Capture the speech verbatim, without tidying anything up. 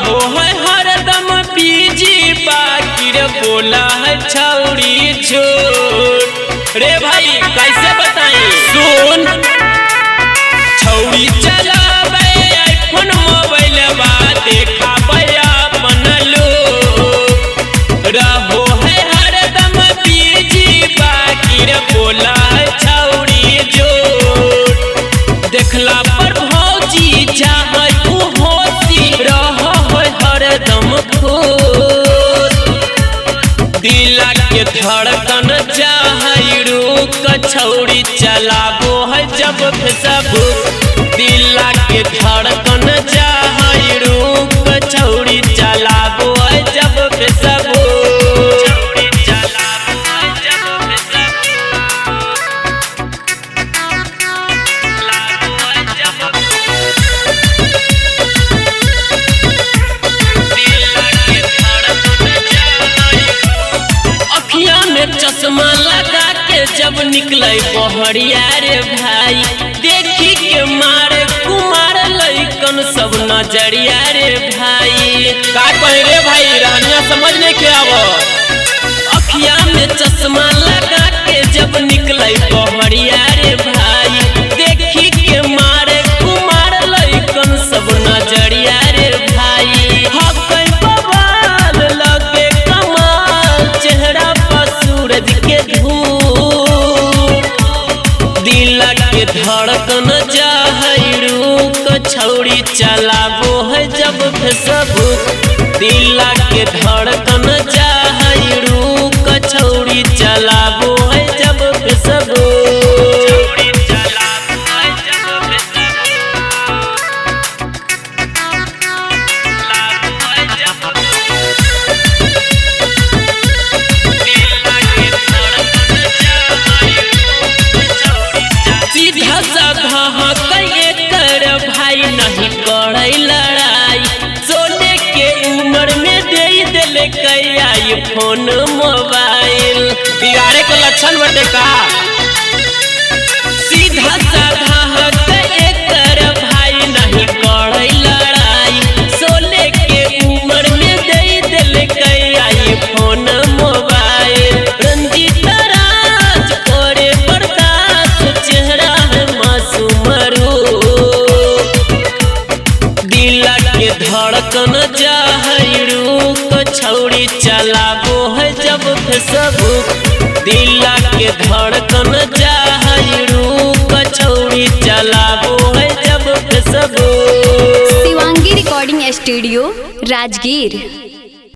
रहो है हरदम बीजी बाकी रे बोला है छौड़ी झूठ। रे भाई कैसे बताई सुन, छौड़ी चलावे आईफोन मोबाइल बा देखावे अपन लोग। रहो है हरदम बीजी बाकी रे बोला है छौड़ी झूठ। देखला पर भौजी चाहे दिला के धड़कन चाहे रुक छौड़ी चलाबो है जब फेसबुक। दिला के धड़कन चाहे रुक छौड़ी चलाबो है जब फेसबुक। चश्मा लगा के जब निकले बहरिया रे भाई, देखी के मारे कुमार लइकन सब नजरिया रे भाई। का कहे रे भाई रहनिया समझ नहीं के आवो। अखिया में चश्मा लगा के जब निकले बहरिया रे भाई, देखी के मारे कुमार लइकन सब नजरिया रे भाई। दिला के धड़कन चाहे रुक छौड़ी चलाबो है जब फेसबुक। दिला के धड़कन चाहे रुक छौड़ी चलाबो है जब फेसबुक। भाई नहीं करे लड़ाई, सोने के उम्र में दे दिले कई फोन मोबाइल। बिगाड़े के लक्षण बटे का सीधा साधा कर भाई नहीं करे लड़ाई, सोने के उम्र में दे दिले कई फोन मोबाइल। रंजीत राज और बर्दाश्त चेहरा है मासूम धड़कन चाहे रुक छौड़ी चलाबो है जब फेसबुक। दिला के धड़कन चाहे रुक छौड़ी चलाबो है जब Facebook. Shivangi recording studio Rajgir.